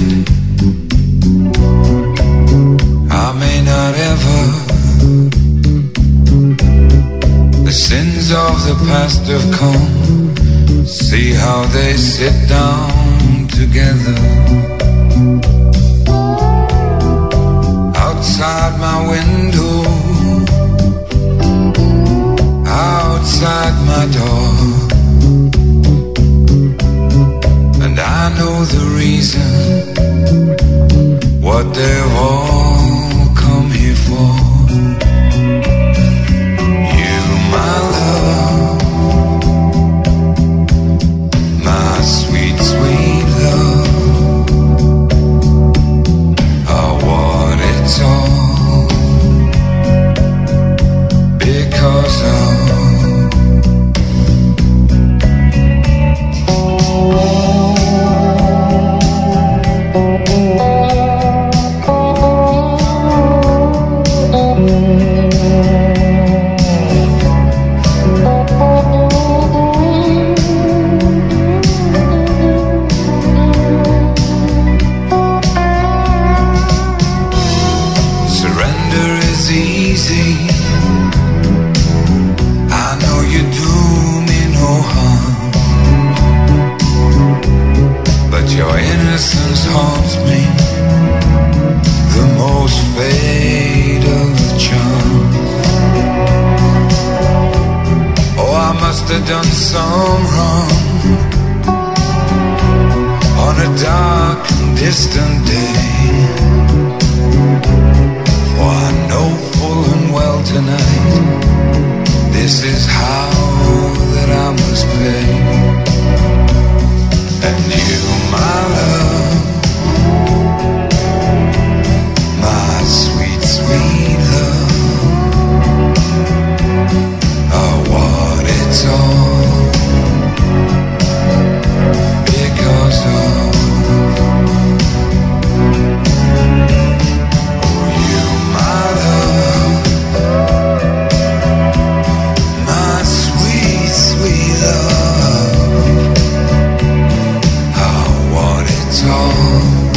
I may not ever. The sins of the past have come. See how they sit down together. Outside my window, outside my door, and I know the reason, what they've all come here for. You, my love, my sweet, sweet love, are what it's all because of. Easy. I know you do me no harm, but your innocence haunts me, the most fatal of charms. Oh, I must have done some wrong on a dark and distant day, for I know full and well tonight, this is how that I must pay. And you, my love, my sweet, sweet love, are what it's all because of. What it's all